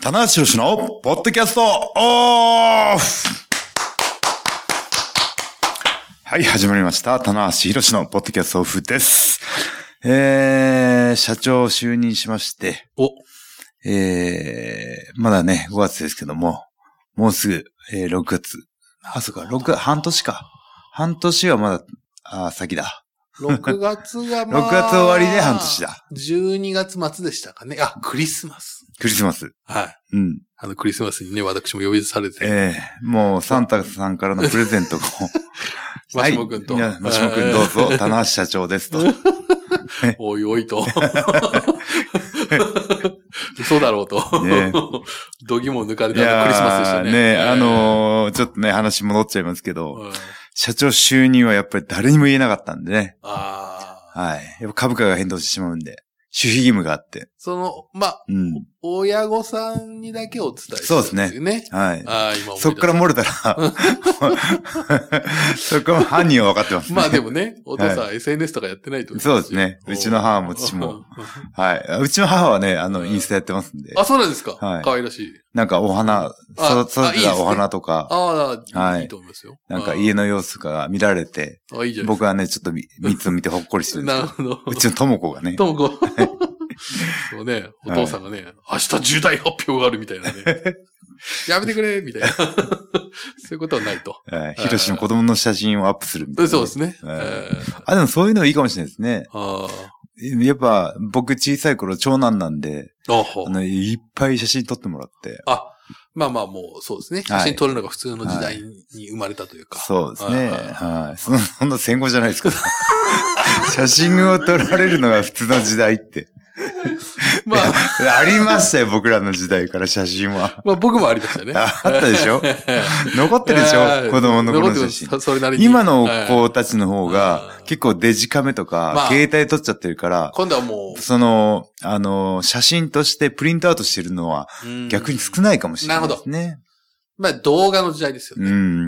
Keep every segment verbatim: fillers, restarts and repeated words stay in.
棚橋宏のポッドキャストオフ。はい、始まりました。棚橋宏のポッドキャストオフです。えー、社長就任しまして、 お、 えー、まだね、ごがつですけども、もうすぐ、えー、ろくがつ。あ、そうか、ろく、半年か。半年はまだ、あ、先だ。 ろくがつがまあ、 ろくがつ終わりで半年だ。 じゅうにがつ末でしたかね。あ、クリスマス。 クリスマス。 はい。 うん。 あの、クリスマスにね、私も呼び出されて。 ええー、もう、サンタさんからのプレゼントを。 マシモ君と。 はい、マシモ君どうぞ、棚橋社長ですと。 おいおいと。嘘だろうと。ね、度肝抜かれたクリスマスでしたね。 ね、あのー、ちょっとね、話戻っちゃいますけど、うん、社長就任はやっぱり誰にも言えなかったんでね。 ああ。 はい。やっぱ株価が変動してしまうんで。守秘義務があって。 その、まあ、うん、親御さんにだけお伝えしてる、ね。 そうですね。はい。 ああ、今そっから漏れたら、そっから犯人は分かってますね。 まあでもね、お父さん、はい、エスエヌエス とかやってないと思う。 そうですね。うちの母も父も。はい。うちの母はね、あの、インスタやってますんで。 あ、そうなんですか。はい。可愛らしい。 なんかお花、育てたお花とか。 ああ、はい。いいと思いますよ。 なんか家の様子が見られて。 あ、いいじゃん。 僕はね、ちょっとみっつを見てほっこりしてるんですなるほど。 うちのとも子がね。 とも子。そうね、お父さんがね、はい、明日重大発表があるみたいなね。やめてくれみたいな。そういうことはないと。 はい。ヒロシの子供の写真をアップするみたいな、ね。 そうですね。 あ、でもそういうのいいかもしれないですね。 あやっぱ僕小さい頃長男なんで、あのいっぱい写真撮ってもらって。 あ、まあまあもうそうですね。写真撮るのが普通の時代に生まれたというか。 はい、そうですね。はい。そんな、そんな戦後じゃないですか。写真を撮られるのが普通の時代って。まあ。ありましたよ、僕らの時代から写真は。 まあ僕もありましたね。 あったでしょ残ってるでしょ子供の頃の写真。 それなりに。 今の子たちの方が結構デジカメとか、まあ、携帯撮っちゃってるから、 今度はもう、 その、あの、写真としてプリントアウトしてるのは逆に少ないかもしれないですね。 なるほど。まあ動画の時代ですよね。 うん。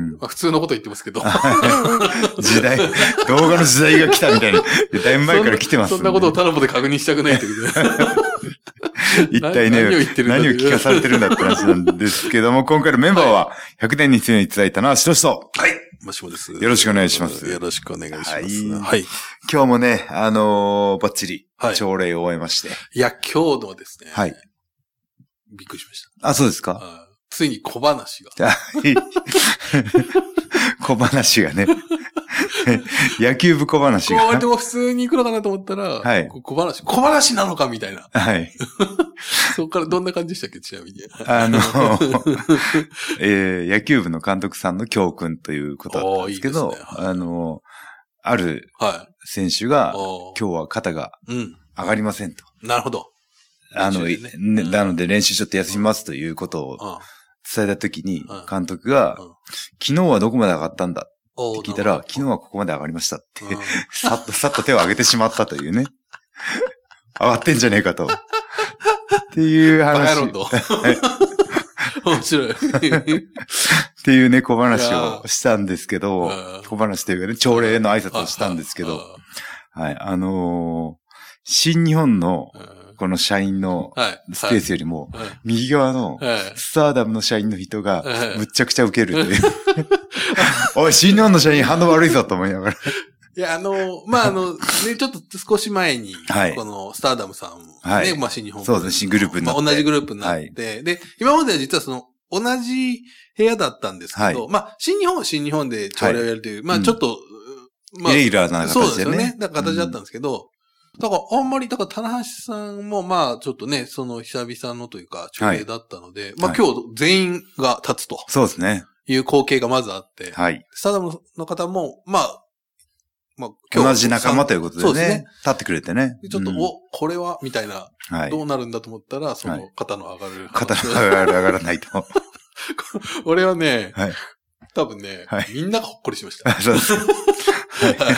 まあ、普通のこと言ってますけど。 時代、動画の時代が来たみたいに、だいぶ前から来てます、 ねそ。そんなことをタラボで確認したくないという。 一体ね、何を言ってるんだ何を聞かされてるんだって話なんですけども、今回のメンバーは、ひゃくねんに一度にいただいたのは、しとしと。 はい。マシモです。 よろしくお願いします。 よろしくお願いします。はい。 はい、今日もね、あのー、バッチリ、朝礼を終えまして。 いや、今日のですね。 はい。 びっくりしました。 あ、そうですか。 ついに小話が。 小話がね。野球部小話が。 こうでも普通に行くのかなと思ったら、はい、小話、小話なのかみたいな。 はい。 そこからどんな感じでしたっけちなみに。 あの、えー、野球部の監督さんの教訓ということだったんですけど、いいですね、はい、あの、ある選手が、今日は肩が上がりませんと。 うん、なるほど。 あの、ねうん、なので練習ちょっと休みますということを伝えたときに、監督が、昨日はどこまで上がったんだって聞いたら、昨日はここまで上がりましたって、さっとさっと手を挙げてしまったというね。上がってんじゃねえかと。っていう話。 バカ野郎と。面白い。 っていうね、小話をしたんですけど、小話というかね、朝礼の挨拶をしたんですけど、はい、あのー、新日本の、この社員のスペースよりも、右側のスターダムの社員の人がむっちゃくちゃウケるという。おい、新日本の社員反応悪いぞと思いながら。 いや、あの、まあ、あの、ね、ちょっと少し前に、このスターダムさん、ね、まあ、新日本。 そうですね、新グループになって。 同じグループになって、で、今までは実はその、同じ部屋だったんですけど、まあ、新日本は新日本で朝礼をやるという、まあ、ちょっと、 まあ、イレギュラーな形でね。 そうですよね。だから形だったんですけど、だからあんまり、だから棚橋さんもまあちょっとね、その久々のというか、朝礼だったので、はい、まあ今日全員が立つと。 そうですね。 いう光景がまずあって。 はい。 スターダムの方も、まあ、 まあ今日。同じ仲間ということでね。そうですね。立ってくれてね。 ちょっと、うん、お、これはみたいな、はい、どうなるんだと思ったら、その肩の上がる。 肩の上がる、上がらないと。 俺はね、 はい、 多分ね、はい、みんながほっこりしました。 そうです。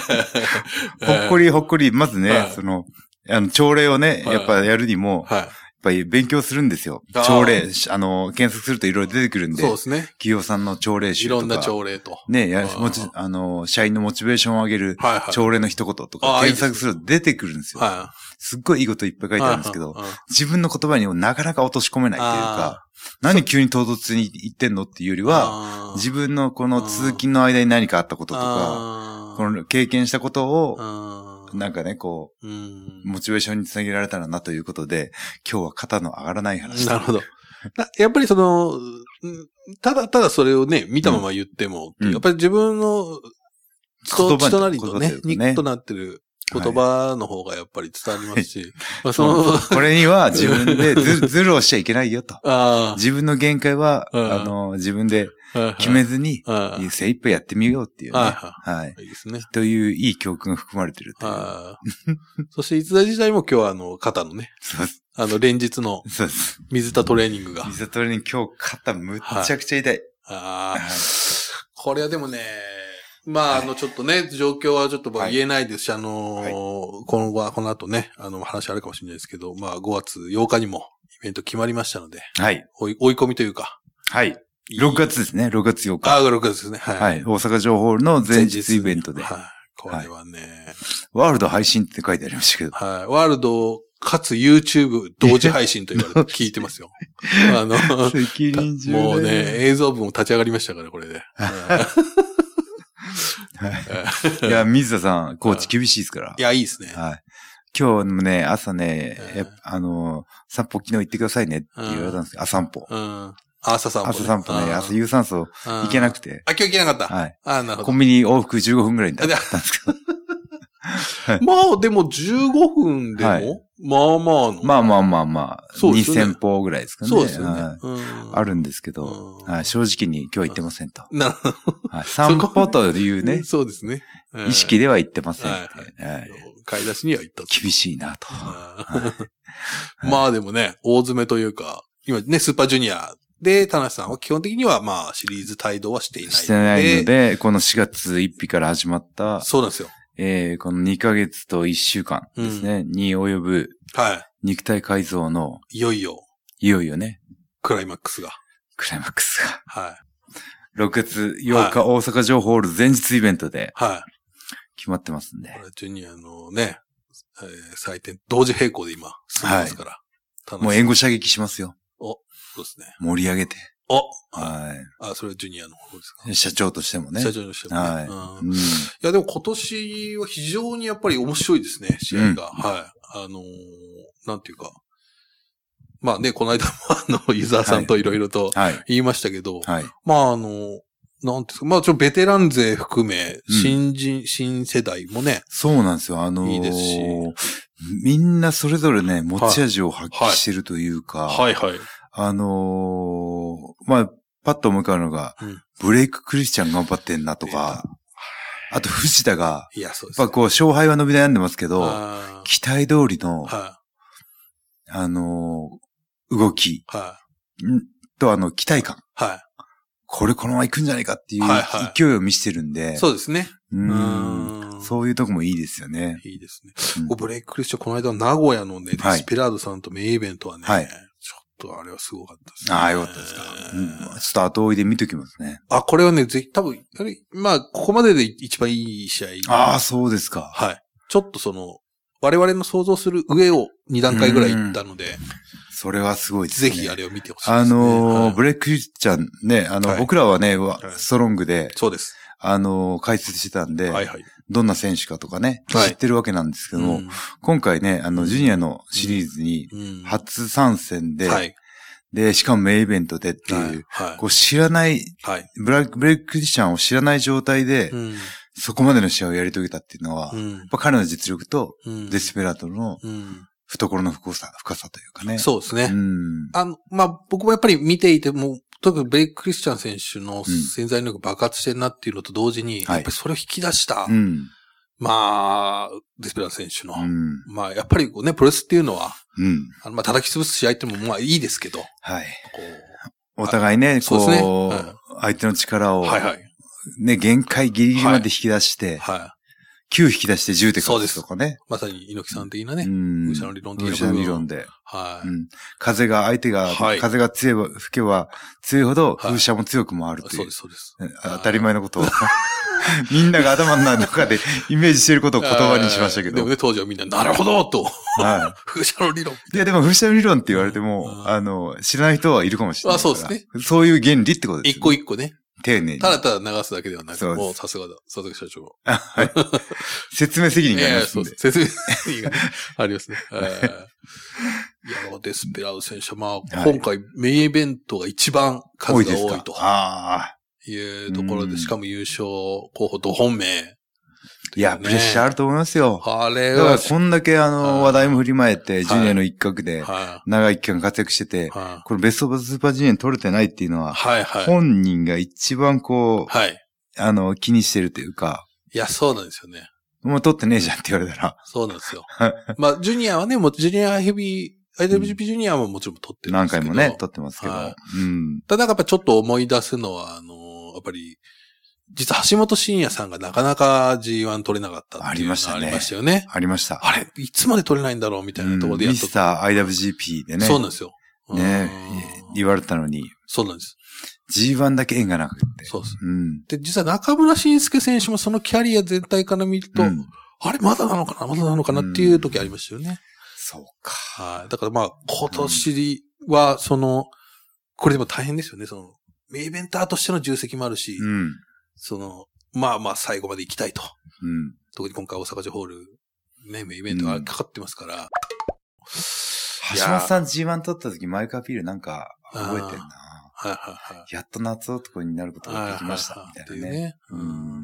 ほっこりほっこり、まずね、はい、その、あの、朝礼をね、やっぱやるにも、はい、 ぱり勉強するんですよ。朝礼、あの、検索するといろいろ出てくるんで。 そうですね。 企業さんの朝礼集とか。 いろんな朝礼と。 ね、や、もち、あの、社員のモチベーションを上げる、朝礼の一言とか、検索すると出てくるんですよ。はい。すっごいいいこといっぱい書いてあるんですけど、自分の言葉にもなかなか落とし込めないっていうか、何急に唐突に言ってんのっていうよりは、自分のこの通勤の間に何かあったこととか、この経験したことを、なんかね、こう、モチベーションにつなげられたらなということで、今日は肩の上がらない話。 なるほど。やっぱりその、ただただそれをね、見たまま言っても、やっぱり自分の人となりとね、肉となってる言葉の方がやっぱり伝わりますし、 はい、そのこれには自分でずずるをしちゃいけないよと。自分の限界は、あの、自分で決めずに、精一杯やってみようっていうね。はい。いいですね。といういい教訓が含まれてるという。 そして、逸材自体も今日はあの、肩のね。そうです。あの、連日の水田トレーニングが。 水田トレーニング今日肩むっちゃくちゃ痛い。 ああ。これはでもね、まあ、あの、ちょっとね、状況はちょっと言えないですし、あの、今後は、この後ね、あの、話あるかもしれないですけど、まあ、ごがつようかにもイベント決まりましたので、はい。追い、追い込みというか。 はい。ろくがつですね、ろくがつようか。 ああ、ろくがつですね。はい。 はい。大阪城ホールの前日イベントで。はい。 これはね。 ワールド配信って書いてありましたけど。 はい。ワールド、かつ YouTube 同時配信と言われて聞いてますよ。あの、責任重大。もうね、映像部も立ち上がりましたから、これで。 いや、水田さん、コーチ厳しいですから。 いや、いいですね。 はい。今日もね、朝ね、あの、散歩昨日行ってくださいねって言われたんですけど、朝散歩。うん。 朝散歩。 朝散歩ね、朝有酸素行けなくて。 あ、今日行けなかった。 はい。 あ、なるほど。 コンビニ往復じゅうごふんぐらいに経ったんですけど。 まあ、でもじゅうごふんでも、まあまあの。 まあまあまあまあ、そうですね。にせん歩ぐらいですかね。 そうですよね。 あるんですけど、正直に今日は行ってませんと。なるほど。散歩というね。 そうですね。 意識では行ってません。 買い出しには行ったと。 厳しいなと。 まあでもね、大詰めというか、今ね、スーパージュニアで、田無さんは基本的にはまあシリーズ帯同はしていないので。 してないので、このしがつついたちから始まった。 そうなんですよ。 えー、このにかげつといっしゅうかんですね、うん、に及ぶ、はい。肉体改造の、 いよいよ。 いよいよね。 クライマックスが。 クライマックスが。 はい。 ろくがつようか、はい、大阪城ホール前日イベントで。はい。決まってますんで。 これジュニアのね、えー、祭典、同時並行で今、進んでますから。 はい。もう援護射撃しますよ。 お、そうですね。 盛り上げて。 おはい。あ、それはジュニアの方ですか。 社長としてもね。 社長としてもね。はい。うん、いや、でも今年は非常にやっぱり面白いですね、試合が。うん、はい。あのー、なんていうか。まあね、この間もあの、ユーザーさんといろいろと言いましたけど、はいはい、まああの、なんですか、まあちょっとベテラン勢含め、新人、うん、新世代もね。 そうなんですよ。あのー、いいですし。みんなそれぞれね、持ち味を発揮してるというか。はい、はい、はい。あのー、まあ、パッと思い浮かぶのが、うん、ブレイククリスチャン頑張ってんなとか、あと藤田が、いや、そうですね。やっぱこう、勝敗は伸び悩んでますけど、期待通りの、はい、あのー、動き、はい、とあの、期待感。はい。これこのまま行くんじゃないかっていう勢いを見せてるんで。はいはい、 そうですね。 うん。そういうとこもいいですよね。 いいですね。うん、ブレイククリスチャン、この間名古屋のね、デスペラードさんとメインイベントはね、はい、ちょっとあれはすごかったですね。 ああ、よかったですか。うん、ちょっと後追いで見ときますね。 あ、これはね、ぜひ、多分、まあ、ここまでで一番いい試合。 ああ、そうですか。 はい。ちょっとその、我々の想像する上をに段階ぐらい行ったので、 それはすごいですね。 ぜひあれを見てほしいですね。 あのーはい、ブレイククリスチャンね、あの、はい、僕らはね、ストロングで、 そうです。 あのー、解説してたんで、はいはい、どんな選手かとかね、はい、知ってるわけなんですけども、うん、今回ね、あの、ジュニアのシリーズに初参戦で、うんはい、で、しかもメインイベントでっていう、はいはい、こう知らない、はい、ブレイククリスチャンを知らない状態で、うん、そこまでの試合をやり遂げたっていうのは、うん、やっぱ彼の実力と、デスペラートの、うん懐の深さ、深さというかね。 そうですね。うん、あの、まあ、僕もやっぱり見ていても、特にブレイククリスチャン選手の潜在能力爆発してるなっていうのと同時に、うん、やっぱりそれを引き出した、はい、まあ、デスペラート選手の、うん、まあ、やっぱりこうね、プロレスっていうのは、うん、あのまあ、叩き潰す試合ってもまあいいですけど、はい。こうお互いね、こう、そうですね、はい、相手の力を、はいはい。ね、限界ギリギリまで引き出して、はい。 きゅう引き出してじゅうで勝つとかね。 まさに猪木さん的なね。 うん。 風車の理論的な。 風車の理論で。 はい、 うん。風が、相手が、はい、風が強い、吹けば強いほど風車も強く回るという。 はい、そうです、そうです。 当たり前のことを。みんなが頭の中でイメージしてることを言葉にしましたけど。 でもね、当時はみんな、なるほどと。はい。風車の理論。 いや、でも風車の理論って言われても、あの、知らない人はいるかもしれない。 あ、そうですね。 そういう原理ってことですね。 一個一個ね。 丁寧に。 ただただ流すだけではなく、もうさすがだ、佐々木社長。 はい。説明責任がありますんで。 えー、そう説明責任が、ね、ありますね。えー、いや、デスペラード選手は、まあ、はい、今回メインイベントが一番数が多いと。ああ。いうところで、しかも優勝候補と本命、ね。 いや、プレッシャーあると思いますよ。 あれは。 だからこんだけあの、話題も振りまいて、ジュニアの一角で、長い期間活躍してて、はい、これベストオブスーパージュニアに取れてないっていうのは、はいはい、本人が一番こう、はい、あの、気にしてるというか。 いや、そうなんですよね。 もう取ってねえじゃんって言われたら。 そうなんですよ。まあ、ジュニアはね、もうジュニアヘビー、アイダブリュージーピー ジュニアももちろん取ってるんですけど。 何回もね、取ってますけど。はい、 うん。ただやっぱちょっと思い出すのは、あの、やっぱり、実は橋本真也さんがなかなか ジーワン 取れなかったっていうのがありましたよね。 ありました。 あれ、いつまで取れないんだろうみたいなところでやっと、 うん、ミスター アイダブリュージーピー でね。 そうなんですよ。 ね言われたのに。 そうなんです。 ジーワン だけ縁がなくて。 そうです。うん、で、実は中村慎介選手もそのキャリア全体から見ると、うん、あれ、まだなのかなまだなのかなっていう時ありましたよね。うん、 そうか。 はい。だからまあ、今年は、その、これでも大変ですよね。その、メインイベンターとしての重責もあるし、うん、その、まあまあ最後まで行きたいと。うん、特に今回大阪城ホール、ね、メインイベントがかかってますから。うん、 橋本さん ジーワン 取った時マイクアピールなんか覚えてんな。 はいはいはい。 やっと夏男になることができました、みたいなね。ねうん。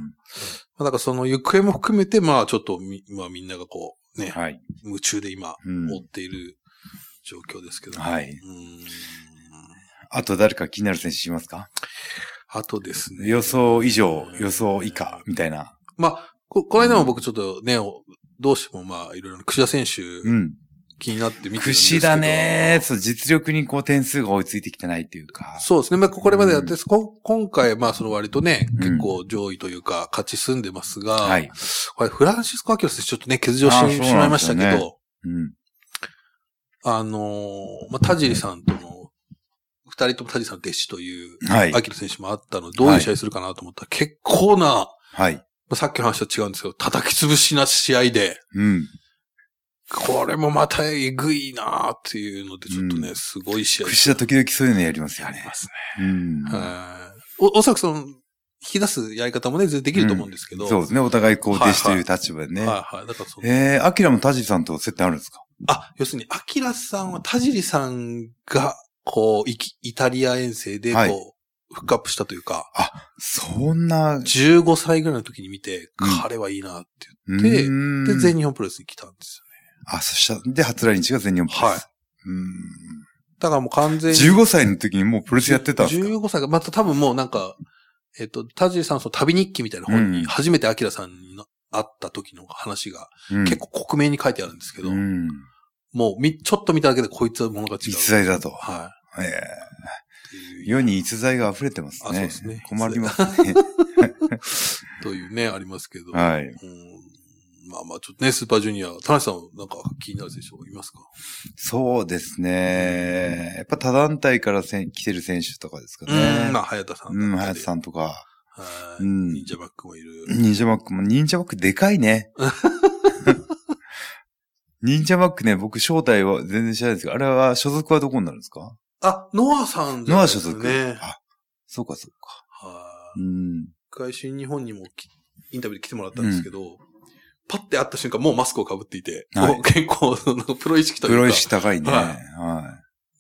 だからその行方も含めて、まあちょっとみ、まあみんながこう、ね、はい、夢中で今、追っている状況ですけど、ね、 はい。うんあと誰か気になる選手しますか？ あとですね。 予想以上、予想以下、みたいな。 まあ、こ、この間も僕ちょっとね、どうしてもまあ、いろいろ櫛田選手、うん。気になって見てるんですけど。 櫛田ね、そう、実力にこう点数が追いついてきてないっていうか。 そうですね。まあ、これまでやって、うん、今回、まあ、その割とね、結構上位というか、勝ち進んでますが、はい。これ、フランシスコ・アキラ選手ちょっとね、欠場してしまいましたけど、ね、うん。あのー、まあ、田尻さんとの、二人とも田尻さん弟子という、はい。アキラ選手もあったので、どういう試合するかなと思ったら、はい、結構な、はい。まあ、さっきの話と違うんですけど、叩き潰しな試合で、うん。これもまたえぐいなーっていうので、ちょっとね、うん、すごい試合。 櫛田時々そういうのやりますよね。 やりますね。うん。はい。お、おそらくその、引き出すやり方もね、全然できると思うんですけど。 うん、そうですね。お互いこう、弟子という立場でね。はいはい。だからその。えー、アキラも田尻さんと接点あるんですか？ あ、要するに、アキラさんは田尻さんが、こう、イ, イタリア遠征で、こう、はい、フックアップしたというか。 あ、そんな。 じゅうごさいぐらいの時に見て、うん、彼はいいなって言って、で、全日本プロレスに来たんですよね。 あ、そしたら、で、初来日が全日本プロレス。はい。 うん。だからもう完全に。 じゅうごさいの時にもうプロレスやってたんですか？ じゅうごさいが、また多分もうなんか、えっと、田尻さんのその旅日記みたいな本に、初めてアキラさんに会った時の話が、うん、結構克明に書いてあるんですけど、うん、もうみ、ちょっと見ただけでこいつは物が違う。 逸材だと。はい。ええー。世に逸材が溢れてますね。あ、そうですね。困りますね。 というね、ありますけど。はい。うん、まあまあ、ちょっとね、スーパージュニア、田中さんなんか気になる選手いますか？そうですね。やっぱ他団体からせ来てる選手とかですかね。 うん、まあ、早田さん。 うん、早田さんとか。はい。うん。 忍者バックもいる。 忍者バックも、忍者バックでかいね。忍者バックね、僕正体は全然知らないですけど、あれは所属はどこになるんですか？ あ、ノアさんじゃないですかね。ノア所属。 あ、そうかそうか。 はい。うん。一回新日本にもインタビューで来てもらったんですけど、うん、パッて会った瞬間もうマスクを被っていて、はい、結構なんかプロ意識というか。 プロ意識高いね。はい。 はい、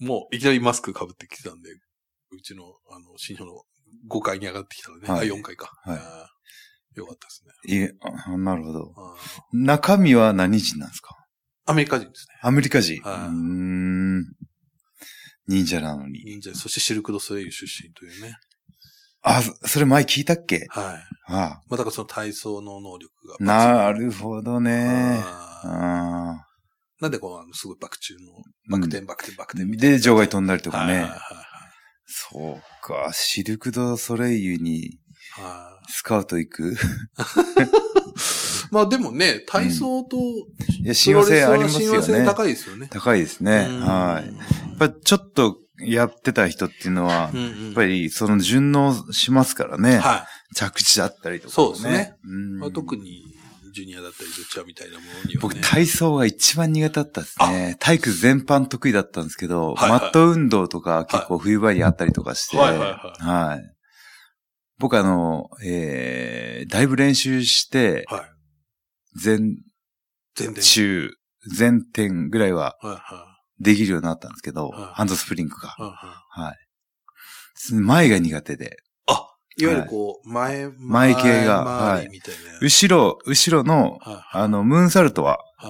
もういきなりマスク被ってきてたんで、うちのあの新日本のごかいに上がってきたので、はい、あ、よんかいか。はい。よかったですね。 いえ、あ、なるほど。中身は何人なんですか？ アメリカ人ですね。 アメリカ人。はい、うーん。忍者なのに。 忍者、そしてシルクドソレイユ出身というね。 あ、それ前聞いたっけ？ はい。ああ。まあだからその体操の能力が。 なるほどね。ああ。 なんでこう、すごいバク宙の、バク転、バク転、バク転みたいな。 で、場外飛んだりとかね。はいはいはい。そうか、シルクドソレイユに、スカウト行くまあでもね、体操と、うん、 いや、親和性ありますよね。 親和性高いですよね。 高いですね。はい。やっぱちょっとやってた人っていうのは、うんうん、やっぱりその順応しますからね。はい。着地だったりとか、ね。 そうですね。うんまあ、特に、ジュニアだったり、ルチャみたいなものには、ね。 僕、体操が一番苦手だったですね。体育全般得意だったんですけど、はいはい、マット運動とか結構冬場にあったりとかして、はいはいはいはい、僕あの、えー、だいぶ練習して、はい、前、前中、前転ぐらいは、できるようになったんですけど、はいはい、ハンドスプリングが、はいはい。前が苦手で。 いわゆるこう、前、 前、前系が、はい。後ろ、後ろの、はいはい、あの、ムーンサルトは、はい、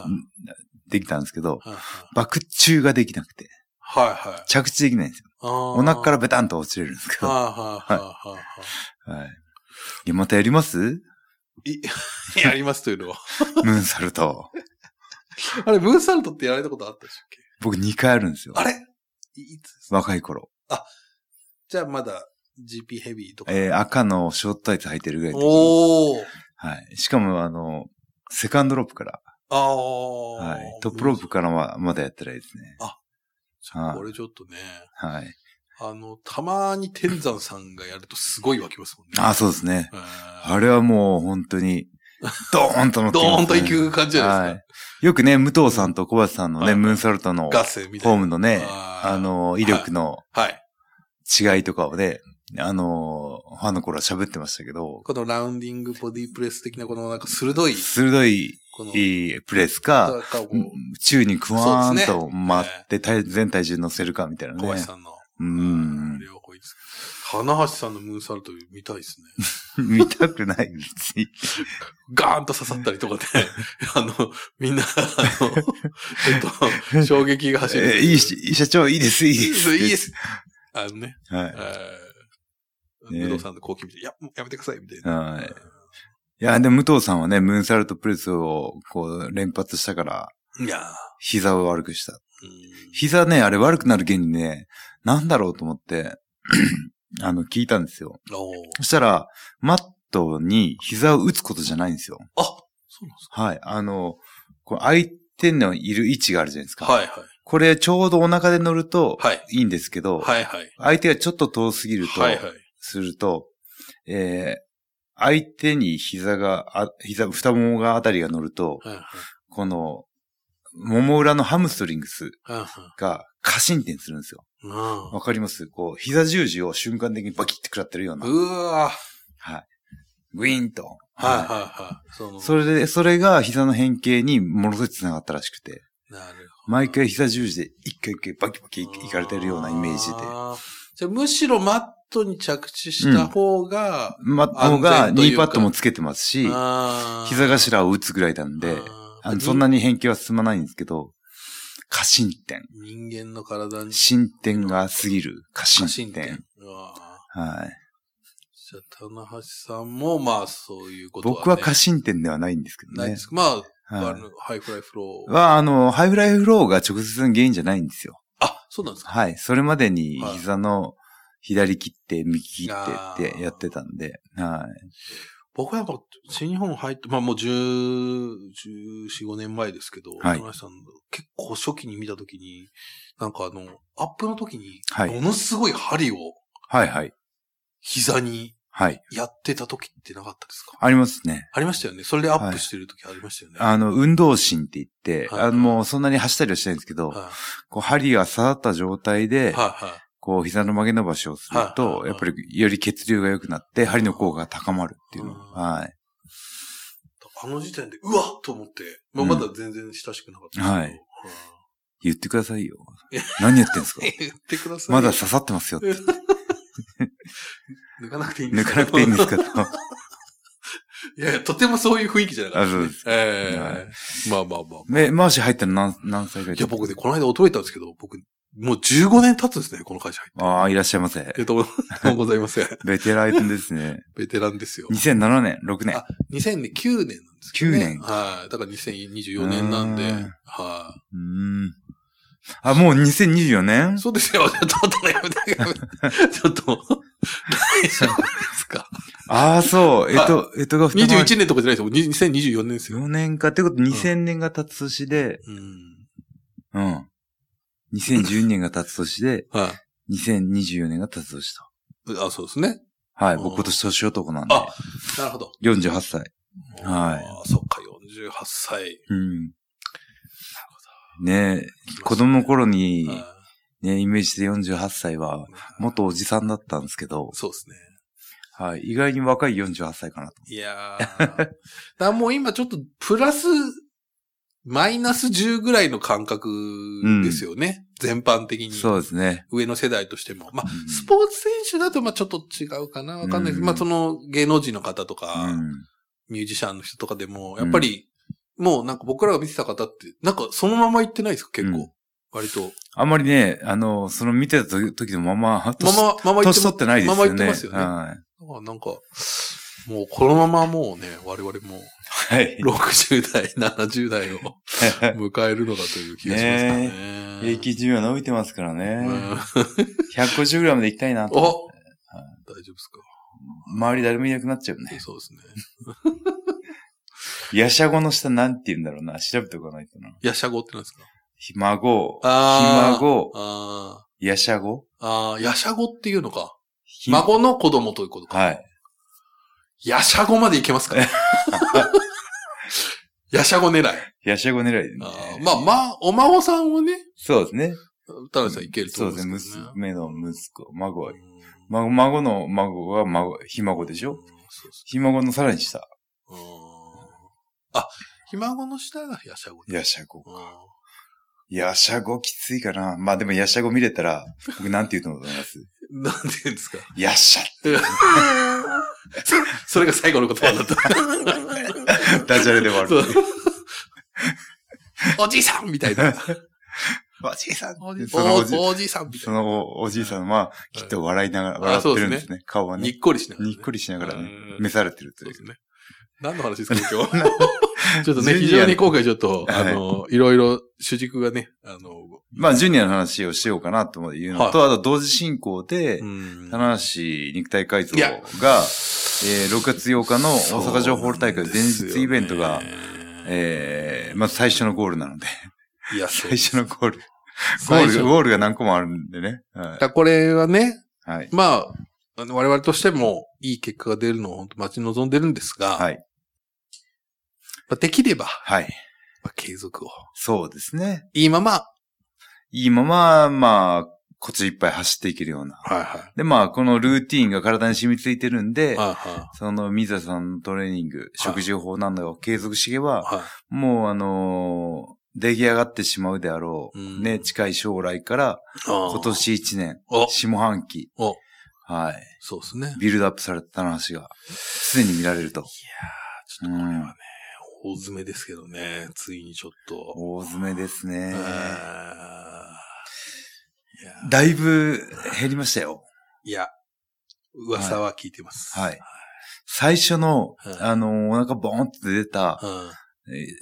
できたんですけど、はいはい、バク宙ができなくて、はいはい、着地できないんですよ。お腹からベタンと落ちれるんですけど。はいはいはい。はい。いや、またやりますい、やりますというのは。 ムーンサルト。 あれ、ムーンサルトってやられたことあったでしたっけ？ 僕にかいあるんですよ。 あれいつですか？ 若い頃。 あ、じゃあまだ、ジーピー ヘビーとか。 えー、赤のショートタイツ履いてるぐらいの時。おー。はい。しかも、あの、セカンドロープから。ああ。はい。トップロープからはまだやってないですね。あ。 これちょっとね。 はい。 あの、たまに天山さんがやるとすごい湧きますもんね。 あ、そうですね。あれはもう本当に、ドーンと乗ってます、ね。 ドーンと行く感じじゃないですか。はい。 よくね、武藤さんと小橋さんのね、うん、ムーンサルトの、フォームのね、あの、威力の、はい。違いとかをね、あのー、ファンの頃は喋ってましたけど。 このラウンディングボディプレス的なこのなんか鋭い。 鋭い、いいプレスか、宙にクワーンと待って、ね、全体重乗せるかみたいなね。 小橋さんの。 うん。 両方いいです。花橋さんのムーンサルト見たいですね。見たくない、別に。 ガーンと刺さったりとかで、あの、みんな、あの、えっと、衝撃が走る。 えー、いいし、社長、いいです、いいです。 いいです。あのね。 はい。 武藤さんの後期見て、いや、やめてください、みたいな。 はい。いや、でも武藤さんはね、ムーンサルトプレスをこう連発したから、いや膝を悪くした。膝ね、あれ悪くなる原因ね、なんだろうと思って、あの、聞いたんですよ。そしたら、マットに膝を打つことじゃないんですよ。 あ、そうなんですか。 はい。あの、こう相手のいる位置があるじゃないですか。 はいはい。 これちょうどお腹で乗るといいんですけど、 はいはい。 相手がちょっと遠すぎると、はいはい。すると、えー、相手に膝が、あ膝、太ももがあたりが乗ると、はいはい。この、もも裏のハムストリングスが過伸展するんですよ。わ、はい、かります？こう、膝十字を瞬間的にバキッて食らってるような。 うわはい。グイーンと。 はいはいはい。 そ, それで、それが膝の変形にものすごい繋がったらしくて。 なるほど。 毎回膝十字で一回一回バキバキいかれてるようなイメージで。 じゃあむしろマットに着地した方が、 うん、マットがニーパッドもつけてますし、膝頭を打つぐらいなんで、あのそんなに変形は進まないんですけど、過伸展。 人間の体に。 伸展が過ぎる過伸展。はい。 じゃあ、棚橋さんも、まあ、そういうことは、ね。 僕は過伸展ではないんですけどね。 ないですか。まあ、はい、あのハイフライフロー。 は、あの、ハイフライフローが直接の原因じゃないんですよ。 あ、そうなんですか。 はい。それまでに膝の左切って右切ってってやってたんで、はい。 僕はやっぱ、新日本入って、まあもうじゅう、じゅうよん、ごねんまえですけど、はい。棚橋さん、結構初期に見たときに、なんかあの、アップの時に、ものすごい針を、 はいはい。 膝に、 はい。 やってた時ってなかったですか？ ありますね。 ありましたよね。それでアップしてる時ありましたよね。 はい、あの、運動神って言って、はいはい、あの、もうそんなに走ったりはしないんですけど、はい、こう、針が刺さった状態で、はいはい、こう、膝の曲げ伸ばしをすると、はいはいはい、やっぱりより血流が良くなって、針の効果が高まるっていうの。はい。 あの時点で、うわっと思って、まあ、まだ全然親しくなかったですけど、うん、はい。 言ってくださいよ。何やってんすか？ 言ってください。 まだ刺さってますよって。 抜かなくていいんですか？ 抜かなくていいんですか？ いやいや、とてもそういう雰囲気じゃなかったです、ね。 あ、そうです。 ええーはい、まあまあまあ、まあ。 え、マーシー入ったの何、何歳ぐらい？ いや、僕ね、この間驚いたんですけど、僕、もうじゅうごねん経つんですね、この会社入って。 ああ、いらっしゃいませ。 ありがとうございます。 ベテランですね。 ベテランですよ。 にせんななねん、ろくねん。 あ、にせんきゅうねんなんですけど、ね。 きゅうねん。 はい。だからにせんにじゅうよねんなんで、はい、あ。 うん。あ、もうにせんにじゅうよねん？ そうですよ。ちょっとやめて、やめて。ちょっと、大丈夫ですか？ ああ、そう。えっと、えっとがにじゅういちねんとかじゃないですよ。にせんにじゅうよねんですよ。 よねんかってことにせんねんが経つ年で、うん。うん。にせんじゅうにねんが経つ年で、はい。にせんにじゅうよねんが経つ年と。あ、そうですね。 はい。僕今年年男なんで。 あ、なるほど。 よんじゅうはっさい。はい。 ああ、そっか、よんじゅうはっさい。 うん。なるほど。ねえ、子供の頃に、ね、イメージでよんじゅうはっさいは、元おじさんだったんですけど。 そうですね。 はい。意外に若いよんじゅうはっさいかなと。 いやー。だもう今ちょっと、プラス、マイナスじゅうぐらいの感覚ですよね。うん、全般的に。 そうですね。 上の世代としても。まあ、うん、スポーツ選手だとまあちょっと違うかなわかんないです。うん、まあその芸能人の方とか、うん、ミュージシャンの人とかでも、やっぱり、もうなんか僕らが見てた方って、なんかそのまま行ってないですか結構。うん、割と。 あんまりね、あの、その見てた時のまま、 まま、まま年取ってないですよね。 まま行ってますよね。はい。なんか、もうこのままもうね、我々も、はい。ろくじゅう代、ななじゅう代を迎えるのだという気がしますね。 ね平均寿命伸びてますからね。ひゃくごじゅうぐらいまで行きたいなと。 お、大丈夫ですか。 周り誰もいなくなっちゃうね。 そうですね。 ヤシャゴの下なんて言うんだろうな。調べておかないとな。 ヤシャゴって何ですか？ ひ孫、ひ孫、ヤシャゴ？ ああ、ヤシャゴっていうのか。孫の子供ということか。 はい。 ヤシャゴまでいけますかね。ヤシャゴ狙い。 ヤシャゴ狙い、ね。 あまあまあ、お孫さんをね。 そうですね。 田辺さんいけると思うんですけど、ね。そうですね。娘の息子、孫は。孫、孫の孫は孫、ひ孫でしょ？ひ孫のさらに下。 あ、ひ孫の下がヤシャゴ。 ヤシャゴか。ヤシャゴきついかな。まあでもヤシャゴ見れたら、僕なんて言うと思います？ なんて言うんですか？ ヤッシャそ, それが最後の言葉だった。 ダジャレで終わる。 おじいさんみたいな。 おじいさんおじそのおじおじいさんみたいな。 そのおじいさんは、きっと笑いながら、笑ってるんですね。顔はね。 にっこりしながら、 ね。にっこりしながらね。召されてるという。 そうですね。何の話ですか、今日。ちょっとね、非常に今回ちょっと、あの、はい、いろいろ主軸がね、あの、 まあ、ジュニアの話をしようかなというのと、はい、あと同時進行で、棚橋肉体改造が、えー、ろくがつようかの大阪城ホール大会前日イベントが、えー、まず最初のゴールなので。 いや、 最初のゴール。ゴール、ゴールが何個もあるんでね。 はい、これはね、はい、まあ、我々としてもいい結果が出るのを本当待ち望んでるんですが、はい、まあ、できれば、はい、まあ、継続を。 そうですね。 いいまま、 いいまま、まあ、コツいっぱい走っていけるような。はいはい。で、まあ、このルーティーンが体に染みついてるんで、はいはい、その水田さんのトレーニング、はい、食事法なんだを継続していけば、はい、もうあのー、出来上がってしまうであろう。うん、ね、近い将来から、今年いちねん、下半期。はい。 そうですね。 ビルドアップされた話が、常に見られると。いやー、 ちょっとこれはね、うん、大詰めですけどね、ついにちょっと。 大詰めですね。だいぶ減りましたよ。 いや、噂は聞いてます。 はい。はい、最初の、はい、あの、お腹ボーンって出た、はい、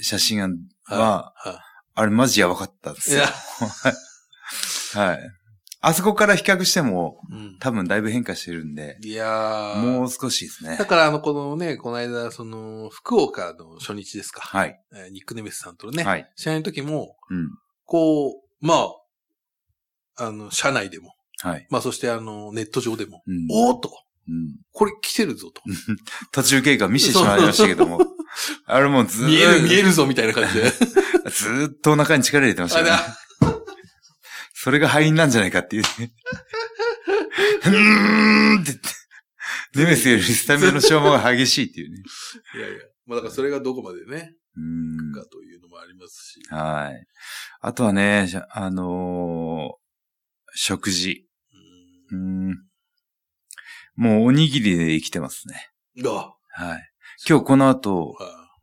写真は、はいはい、あれマジやばかったんですよ。はい。あそこから比較しても、うん、多分だいぶ変化してるんで。 いやー。 もう少しですね。 だからあの、このね、この間、その、福岡の初日ですか。はい。えー、ニックネメスさんとのね、はい。試合の時も、うん、こう、まあ、あの、社内でも。はい。まあ、そしてあの、ネット上でも。うん、おーっと。うん。これ来てるぞと。 途中経過見せてしまいましたけども。あれもうずーっと。 見える見えるぞみたいな感じで。 ずーっとお腹に力入れてましたね。それが敗因なんじゃないかっていうね。ふーんって言って。ネメスよりスタミナの消耗が激しいっていうね。 いやいや。まあだからそれがどこまでね。うん。かというのもありますし。 はい。あとはね、あのー、食事。うん。うんもうおにぎりで生きてますね。 あはい。今日この後、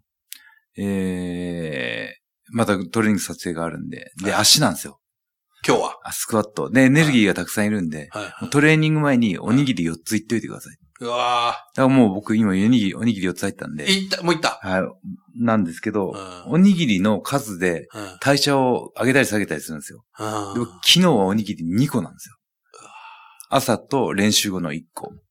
えー、またトレーニング撮影があるんで、で、足なんですよ。 今日はスクワット。で、エネルギーがたくさんいるんで、はいはい、トレーニング前におにぎりよっついっといてください。 うわー。だからもう僕今おにぎり、おにぎりよっつ入ったんで。 いった、もういった。 はい。なんですけど、おにぎりの数で代謝を上げたり下げたりするんですよ。でも昨日はおにぎりにこなんですよ。朝と練習後のいっこ。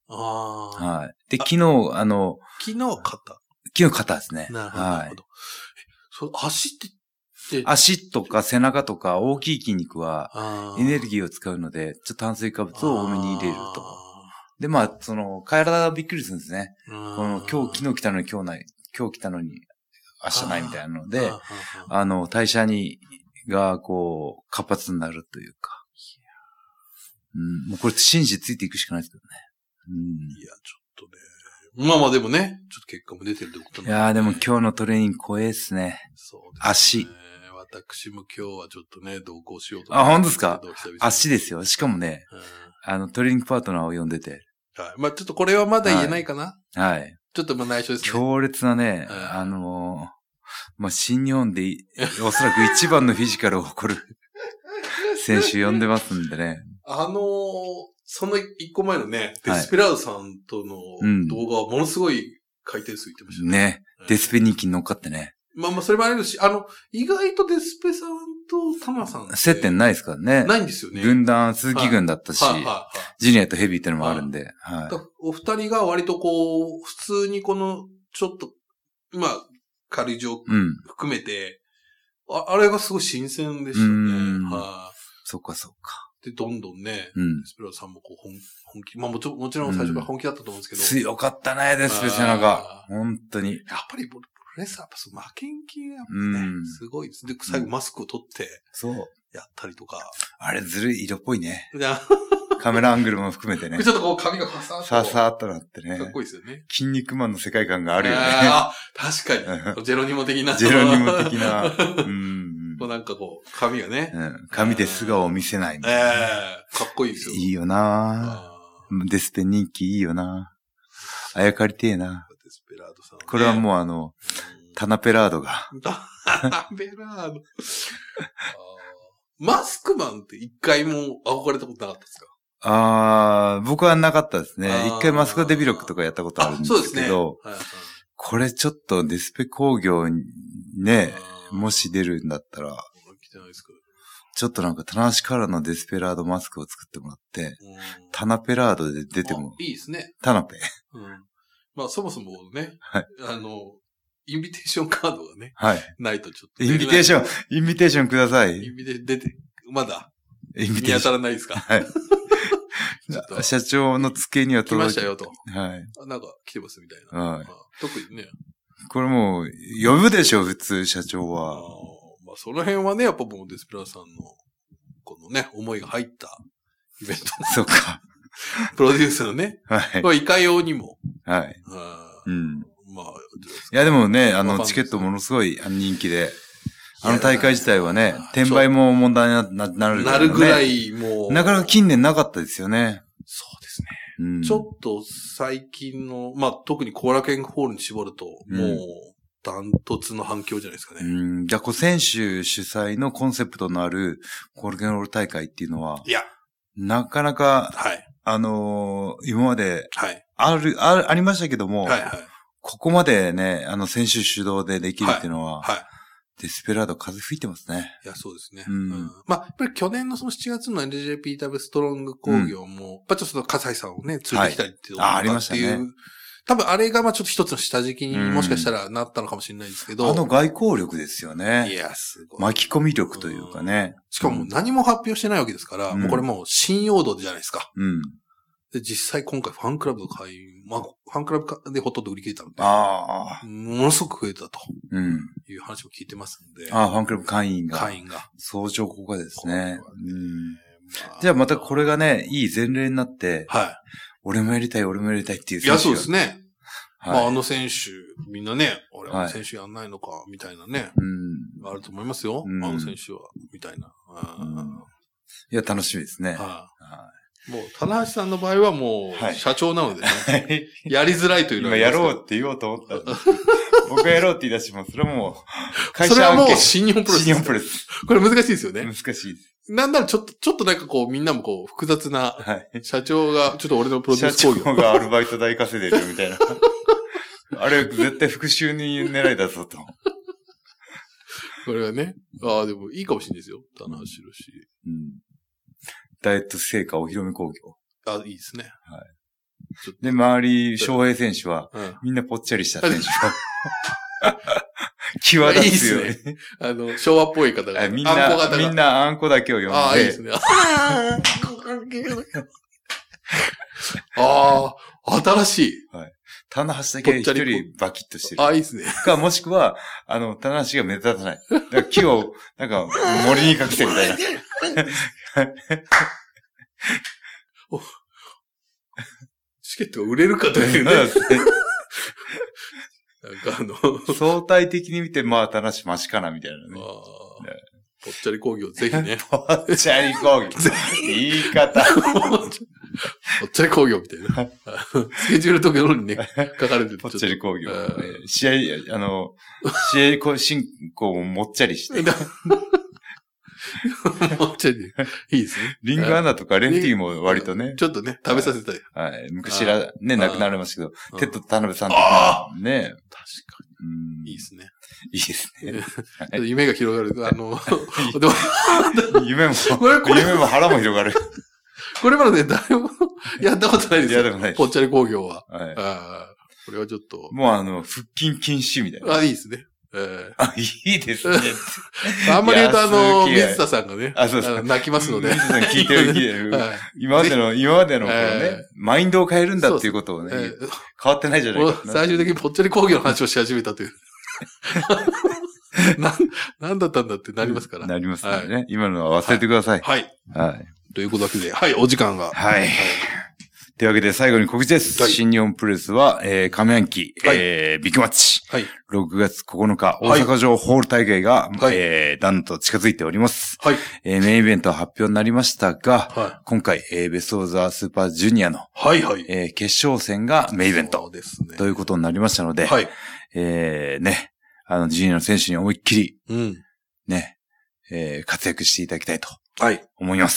ああ。 はい。で、昨日、あの、 昨日は肩。 昨日肩ですね。 なるほど。なるほど。そ足って、 足とか背中とか大きい筋肉はエネルギーを使うので、ちょっと炭水化物を多めに入れると。で、まあ、その、体がびっくりするんですね。この、今日、昨日来たのに今日ない、今日来たのに明日ないみたいなので、あの、代謝に、が、こう、活発になるというか。うん、もうこれ信じてついていくしかないですけどね。うん、 いや、ちょっとね。まあまあでもね、ちょっと結果も出てるってことなんで、ね。 いやーでも今日のトレーニング怖いっすね。 そうですね。 足。 私も今日はちょっとね、同行しようと思って。あ、本当ですか？足ですよ。しかもね、うん、あの、トレーニングパートナーを呼んでて。 はい。まあちょっとこれはまだ言えないかな。 はい。はい、 ちょっとまあ内緒ですね。 強烈なね、うん、あのー、まあ新日本でおそらく一番のフィジカルを誇る選手呼んでますんでね。 あのー、その一個前のね、デスペラードさんとの動画はものすごい回転数いってましたね。 ね。うん、デスペ人気に乗っかってね。 まあまあ、それもあるし、あの、意外とデスペさんとタマさん。 接点ないですからね。 ないんですよね。 軍団、鈴木軍だったし、はいはいはいはい、ジュニアとヘビーってのもあるんで。 はいはい、お二人が割とこう、普通にこの、ちょっと、まあ、軽いジョーク含めて、うん、あ, あれがすごい新鮮でしたね。はい、 そっかそっか。 で、どんどんね、 うん、 デスペラードさんもこう本本気、まあもちろん、もちろん最初から本気だったと思うんですけど。うん、 強かったね、デスペ背中。本当に。 やっぱり、プロレスラーやっぱそう負けん気がやっぱね、うん、すごいです。で、最後マスクを取って、 そう。 やったりとか。 あれずるい色っぽいね。カメラアングルも含めてね。 ちょっとこう髪がファサーっと。 ファサーっとなってね。 かっこいいですよね。 筋肉マンの世界観があるよね。 ああ、確かに。ジェロニモ的な。 ジェロニモ的な。うんこうなんかこう、髪がね。 うん、髪で素顔を見せないみたいな、ね。 ええー、かっこいいですよ。 いいよなデスペ人気いいよなあやかりてえな。 デスペラードさん、ね。 これはもうあの、タナペラードが。 タナペラード。マスクマンって一回も憧れたことなかったですか？ ああ、僕はなかったですね。一回マスクデビロックとかやったことあるんですけど、そうですねはいはい、これちょっとデスペ工業にね、もし出るんだったら、ちょっとなんか棚橋からのデスペラードマスクを作ってもらって、タナペラードで出ても。 いいですね。 タナペ。 うん、まあそもそもね、 はい、 あの、インビテーションカードがね、 はい、 ないとちょっと。 インビテーション、インビテーションください。 インビテーション出て、まだ、インビテーション見当たらないですか？ はい。社長の机には届いて来ましたよと。 はい。 なんか来てますみたいな。 はい。 特にね。 これもう、呼ぶでしょ、普通、社長は。 あまあ、その辺はね、やっぱもうデスペラーさんの、このね、思いが入ったイベント。 そうか。 プロデュースのね。 はい。 いかようにも。 はい。 うん。まあ、 いやでもね、あの、チケットものすごい人気で。あの大会自体はね、転売も問題になるぐらい、ね。 なるぐらいもう。 なかなか近年なかったですよね。 そうですね。 うん、 ちょっと最近の、まあ特にコーラケンホールに絞ると、うん、もうダントツの反響じゃないですかね。 うん。じゃあ、こう選手主催のコンセプトのあるコーラケンホール大会っていうのは、 いや、 なかなか、 はい。 あのー、今まで、 はい。 ある、あ、ありましたけども、 はいはい。 ここまでね、あの選手主導でできるっていうのは、 はい。はいデスペラード風吹いてますね。 いや、そうですね。 うん。うん、 まあ、やっぱり去年のそのしちがつの エヌジェーピーダブリュー ストロング工業も、うん、やっぱちょっとその笠井さんをね、連れてきたりっていうのが、 はい、あ、ありましたね。 多分あれがまあちょっと一つの下敷きにもしかしたらなったのかもしれないですけど。 うん、あの外交力ですよね。 いや、すごい。 巻き込み力というかね。 うん、しかも何も発表してないわけですから、うん、もうこれもう信用度じゃないですか。 うん。 で、実際今回ファンクラブの会員、まあ、ファンクラブでほとんど売り切れたので、 ああ。 ものすごく増えたと。 うん。 いう話も聞いてますんで。 ああ、ファンクラブ会員が。 会員が。 相乗効果ですね。ねうん。 まあ、 じゃあまたこれがね、いい前例になって、 はい。 俺もやりたい、俺もやりたいっていう選手いや、そうですね。 はい、 まあ、あの選手、みんなね、俺はあの選手やんないのか、みたいなね。 うん。 あると思いますよ。うん、あの選手は、みたいな。 うん、いや、楽しみですね。 はい。はいもう、棚橋さんの場合はもう、社長なのでね。はい、やりづらいというのは。今やろうって言おうと思ったんですけど。僕がやろうって言い出します。それはもう、会社それはもう新日本プロレス。 新日本プロレス。 これ難しいですよね。 難しいです。 なんならちょっと、ちょっとなんかこう、みんなもこう、複雑な、社長が、ちょっと俺のプロデュース工業。 社長がアルバイト代稼いでるみたいな。あれ、絶対復讐に狙いだぞと。 これはね。ああ、でもいいかもしれないですよ。棚橋宏。 うん。ダイエット成果お披露目工業。 あ、いいですね。 はい。 で、周り、翔平選手は、うん、みんなぽっちゃりした選手を。際立つよね。いいですね。 あの、昭和っぽい方が。 みんな、みんなあんこだけを読んで。 ああ、いいですね。ああ、新しい。 はい。棚橋だけ一人バキッとしてる。 ああ、いいですね。 か、もしくは、あの、棚橋が目立たない。だから木を、なんか、森に隠せみたいな。 チケットが売れるかというね。なんかあの、 相対的に見て、まあ、棚橋マシかな、みたいなね。あねぽっちゃり工業、ぜひね。 ぽっちゃり工業。言い方。 ぽっちゃり工業みたいな。スケジュールとかのにね、書かれてる。 ぽっちゃり工業。試合、あの、試合進行ももっちゃりして。 もっちゃり。いいですね。 リングアナとかレンティーも割とね。 ちょっとね、食べさせたい。 はい。昔ら、ね、亡くなられましたけど、テッドと田辺さんとかね。 確かに。いいですね。 いいですね。 夢が広がる。あの、 夢も、夢も腹も広がる。 これまでね、誰もやったことないですよ。 やったことないです。 ぽっちゃり工業は。 はい。 あこれはちょっと。 もうあの、腹筋禁止みたいな。 あ、いいですね。えー、 あ、いいですね。 あんまり言うとあの、水田さんがね、 あ、そうです。 泣きますので。 水田さん聞いてる、聞いてる。はい、今までの、今までのこのね、えー、マインドを変えるんだっていうことをね、えー、変わってないじゃないか。 最終的にぽっちゃり工業の話をし始めたという。な、なんだったんだってなりますから。 なりますね。はい、今のは忘れてください。 はい。 はい。 ということだけで、はい、お時間が。 はい。はいというわけで最後に告知です。はい、新日本プロレスは、えー、上半期、はい、えー、ビッグマッチ。はい。ろくがつここのか、大阪城ホール大会が、はい、えー、だんと近づいております。はい。えー、メインイベントは発表になりましたが、はい。今回、えー、ベストオブザスーパージュニアの、はいはい。えー、決勝戦がメインイベント。そうですね。ということになりましたので、はい。えー、ね、あの、ジュニアの選手に思いっきり、うん。ね、えー、活躍していただきたいと。はい。思います。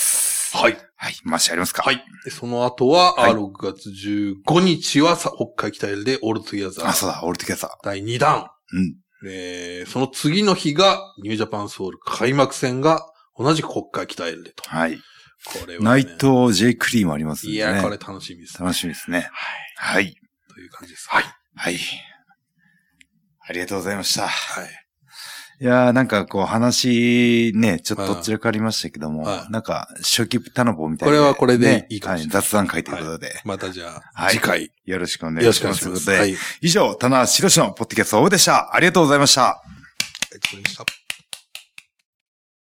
はい。はい。マッシュありますか？ はい。で、その後は、はい、ろくがつじゅうごにちはさ北海北エルでオールトゥギャザー。 あ、そうだ、オールトゥギャザー。 だいにだん。うん。えー、その次の日が、ニュージャパンソウル開幕戦が、同じく北海北エルでと。はい。これは、ね。 内藤 J クリーもありますね。 いや、これ楽しみですね。楽しみですね。はい。はい。 という感じです。はい。 はい。ありがとうございました。はい。いやーなんかこう話ね、ちょっとどちらかありましたけども、はい、なんか初期タナボみたいな、ね。 これはこれでいいかもしれない。 はい、雑談会ということで。はい、 またじゃあ、次回、はい。 よろしくお願いします。よろしくお願いします。はい、以上、棚橋宏のポッドキャストオフでした。ありがとうございました。ありがとうございました。